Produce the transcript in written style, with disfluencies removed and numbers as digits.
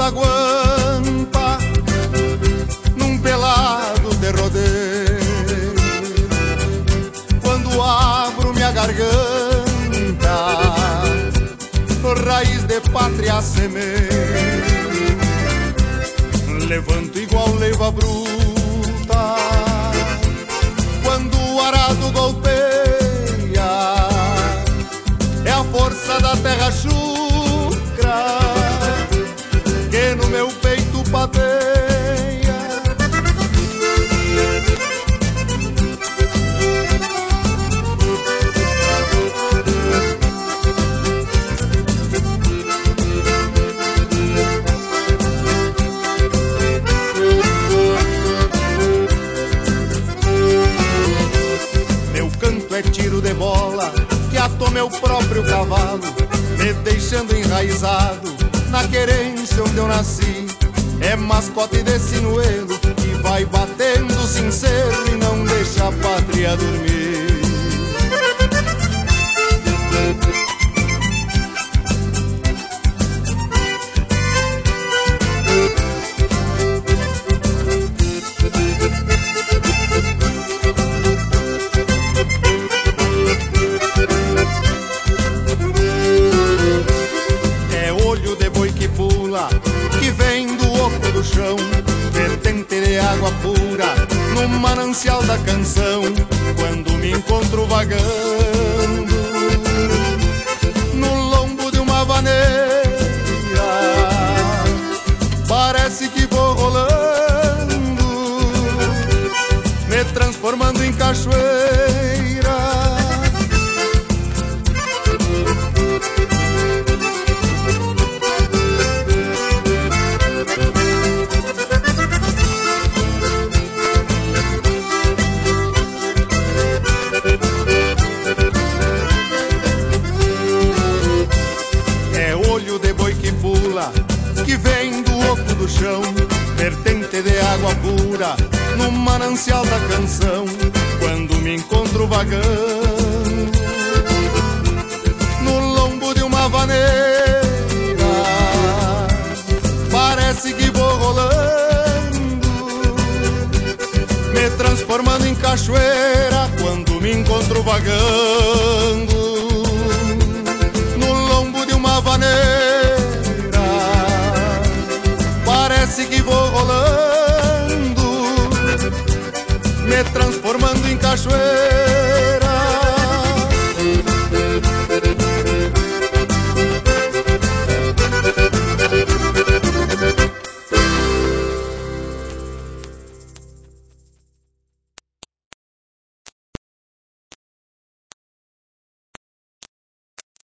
na guampa, num pelado de rodeio. Quando abro minha garganta, raiz de pátria semeio. Levanto igual leiva bruta quando o arado golpeia. É a força da terra chucra que no meu peito pateia. Meu canto é tiro de bola que atou meu próprio cavalo, me deixando enraizado na querência onde eu nasci. É mascote de sinuelo que vai batendo sincero e não deixa a pátria dormir. Que vem do oco do chão, vertente de água pura no manancial da canção. Quando me encontro vagando no lombo de uma vaneira, parece que vou rolando, me transformando em cachoeira. Que vem do oco do chão, vertente de água pura no manancial da canção. Quando me encontro vagando no lombo de uma vaneira, parece que vou rolando, me transformando em cachoeira. Quando me encontro vagando no lombo de uma vaneira, parece que vou rolando, me transformando em cachoeira.